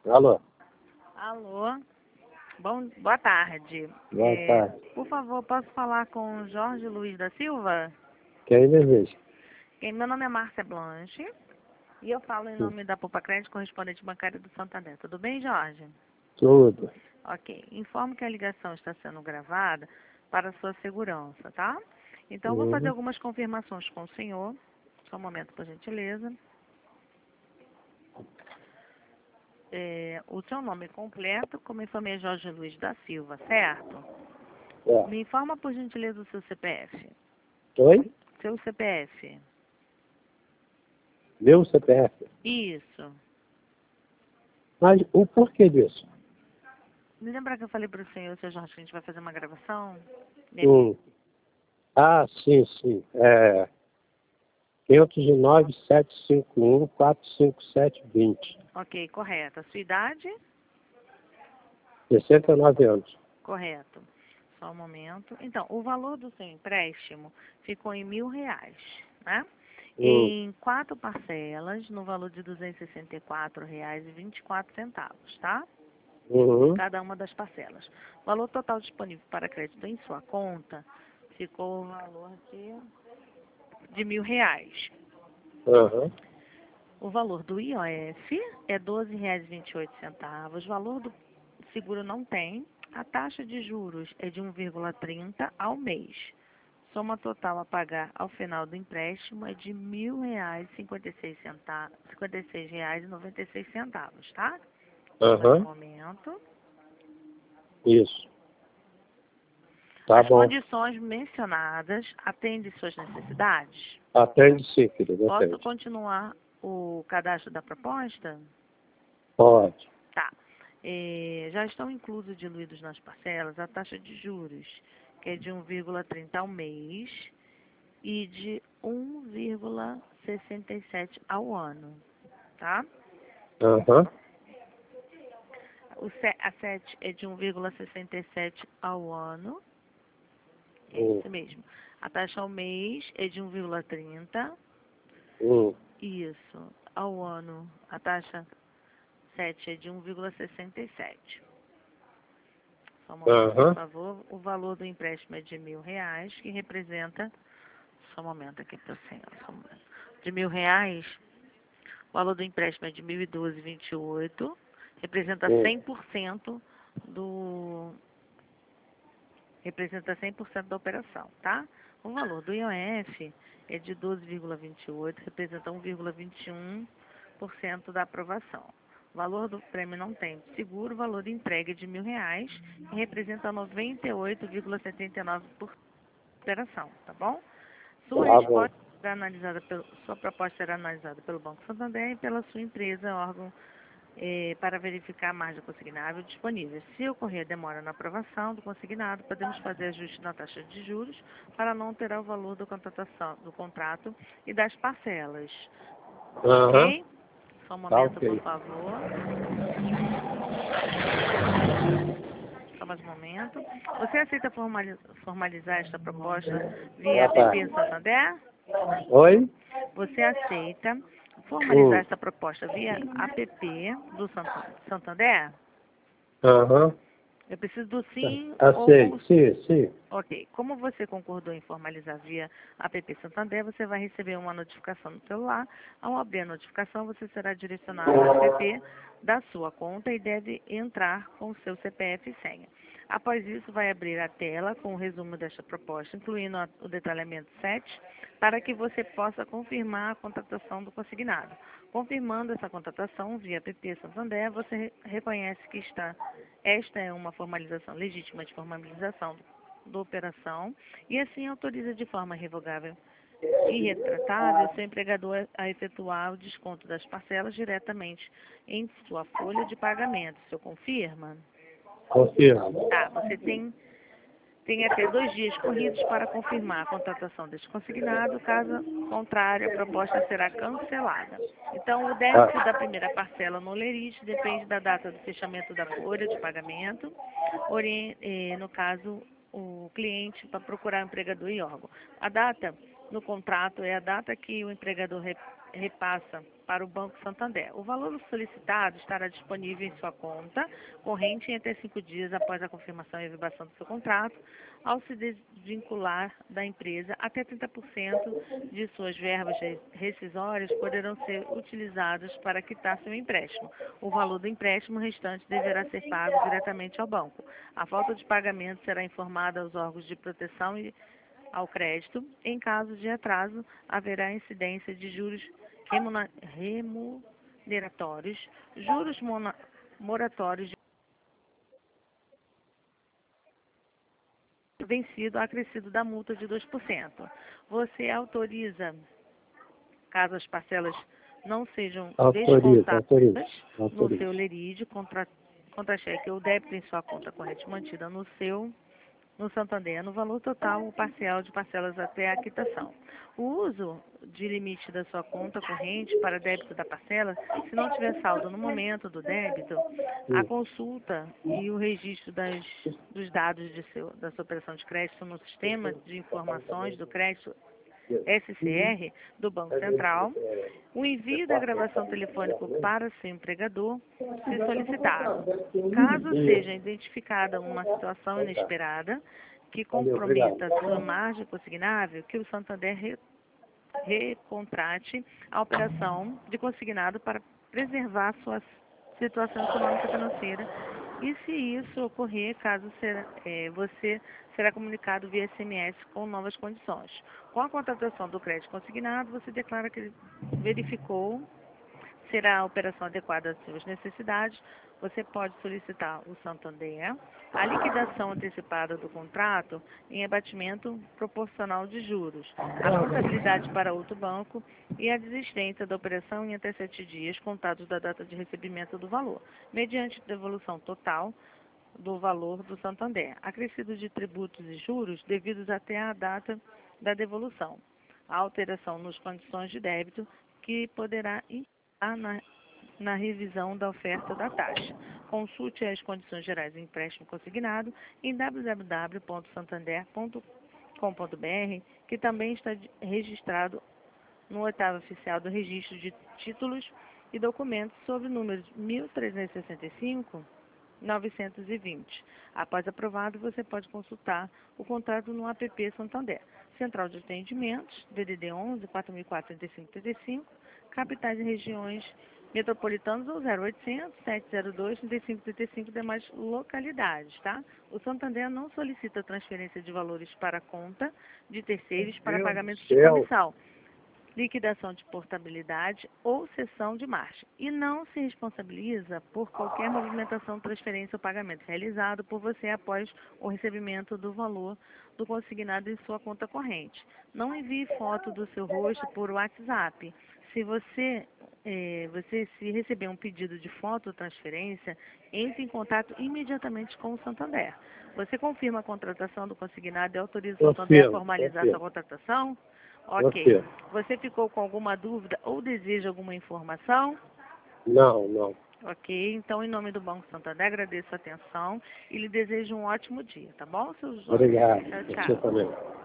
Alô? Alô, boa tarde. Boa tarde. Por favor, posso falar com Jorge Luiz da Silva? Quem deseja? Meu nome é Márcia Blanche e eu falo em nome da Poupa Crédito, correspondente bancário do Santander. Tudo bem, Jorge? Tudo. Ok. Informo que a ligação está sendo gravada para sua segurança, tá? Então, eu vou fazer algumas confirmações com o senhor. Só um momento, por gentileza. O seu nome completo, como informei, é Jorge Luiz da Silva, certo? É. Me informa, por gentileza, o seu CPF. Oi? Seu CPF. Meu CPF. Isso. Mas o porquê disso? Me lembra que eu falei para o senhor, seu Jorge, que a gente vai fazer uma gravação? Ah, sim, sim. 509-751-45720. Ok, correto. A sua idade? 69 anos. Correto. Só um momento. Então, o valor do seu empréstimo ficou em R$ 1.000, né? Em 4 parcelas, no valor de R$ 264,24, tá? Cada uma das parcelas. O valor total disponível para crédito em sua conta ficou o valor de R$ 1.000. O valor do IOF é R$ 12,28. O valor do seguro não tem. A taxa de juros é de 1,30 ao mês. Soma total a pagar ao final do empréstimo é de R$ 1.056,96, tá? No momento. Isso. Tá As bom. condições mencionadas atendem suas necessidades? Atende sim, querido. Posso Atende. continuar o cadastro da proposta? Pode. Tá. Já estão inclusos diluídos nas parcelas a taxa de juros, que é de 1,30 ao mês e de 1,67 ao ano, tá? A 7 é de 1,67 ao ano, é isso mesmo. A taxa ao mês é de 1,30, isso. Ao ano, a taxa 7 é de 1,67. Só um momento, por favor. O valor do empréstimo é de R$ 1.000, que representa... Só um momento aqui para o senhor. Só um momento. De R$ 1.000, o valor do empréstimo é de R$ 1.012,28. Representa 100% do... Representa 100% da operação, tá? O valor do IOF é de 12,28, representa 1,21% da aprovação. O valor do prêmio não tem seguro, o valor de entrega é de R$ 1.000 e representa 98,79% por operação, tá bom? Sua proposta será analisada pelo Banco Santander e pela sua empresa, órgão, para verificar a margem consignável disponível. Se ocorrer demora na aprovação do consignado, podemos fazer ajuste na taxa de juros para não alterar o valor da contratação, do contrato e das parcelas. Ok? Só um momento, por favor. Só mais um momento. Você aceita formalizar esta proposta via app Santander? Oi? Você aceita formalizar esta proposta via app do Santander? Eu preciso do sim ou... Sim. Ok. Como você concordou em formalizar via app Santander, você vai receber uma notificação no celular. Ao abrir a notificação, você será direcionado ao app da sua conta e deve entrar com o seu CPF e senha. Após isso, vai abrir a tela com o resumo desta proposta, incluindo o detalhamento 7, para que você possa confirmar a contratação do consignado. Confirmando essa contratação via app Santander, você reconhece que esta é uma formalização legítima de formalização da operação e assim autoriza de forma revogável e retratável seu empregador a efetuar o desconto das parcelas diretamente em sua folha de pagamento. O senhor confirma? Confirmo. Tá, você tem até 2 dias corridos para confirmar a contratação deste consignado. Caso contrário, a proposta será cancelada. Então, o débito da primeira parcela no Lerite depende da data do fechamento da folha de pagamento. No caso, o cliente para procurar o empregador e órgão. A data no contrato é a data que o empregador repassa para o Banco Santander. O valor solicitado estará disponível em sua conta corrente em até 5 dias após a confirmação e avivação do seu contrato. Ao se desvincular da empresa, até 30% de suas verbas rescisórias poderão ser utilizadas para quitar seu empréstimo. O valor do empréstimo restante deverá ser pago diretamente ao banco. A falta de pagamento será informada aos órgãos de proteção e ao crédito. Em caso de atraso, haverá incidência de juros remuneratórios, juros moratórios vencido acrescido da multa de 2%. Você autoriza, caso as parcelas não sejam descontadas no seu LERID, contra-cheque ou débito em sua conta corrente mantida no Santander, no valor total ou parcial de parcelas até a quitação. O uso de limite da sua conta corrente para débito da parcela, se não tiver saldo no momento do débito, a consulta e o registro dos dados da sua operação de crédito no Sistema de Informações do Crédito SCR do Banco Central, o envio da gravação telefônica para seu empregador, se solicitado. Caso seja identificada uma situação inesperada que comprometa a sua margem consignável, que o Santander recontrate a operação de consignado para preservar sua situação econômica e financeira. E se isso ocorrer, você será comunicado via SMS com novas condições. Com a contratação do crédito consignado, você declara que verificou será a operação adequada às suas necessidades. Você pode solicitar o Santander a liquidação antecipada do contrato em abatimento proporcional de juros, a contabilidade para outro banco e a desistência da operação em até 7 dias, contados da data de recebimento do valor, mediante devolução total do valor do Santander, acrescido de tributos e juros devidos até a data da devolução. A alteração nas condições de débito que poderá na revisão da oferta da taxa. Consulte as condições gerais do empréstimo consignado em www.santander.com.br, que também está registrado no 8º oficial do registro de títulos e documentos sob o número 1365-920. Após aprovado, você pode consultar o contrato no app Santander. Central de Atendimentos, DDD 11 443535, capitais e regiões metropolitanas ou 0800 702 3535 demais localidades, tá? O Santander não solicita transferência de valores para a conta de terceiros para pagamento de comissão, liquidação de portabilidade ou cessão de margem, e não se responsabiliza por qualquer movimentação, transferência ou pagamento realizado por você após o recebimento do valor do consignado em sua conta corrente. Não envie foto do seu rosto por WhatsApp. Se você receber um pedido de fototransferência, entre em contato imediatamente com o Santander. Você confirma a contratação do consignado e autoriza o Santander a formalizar sua contratação? Ok. Você ficou com alguma dúvida ou deseja alguma informação? Não. Ok. Então, em nome do Banco Santander, agradeço a atenção e lhe desejo um ótimo dia, tá bom, seu Jorge? Obrigado. Tchau, Você tchau. também.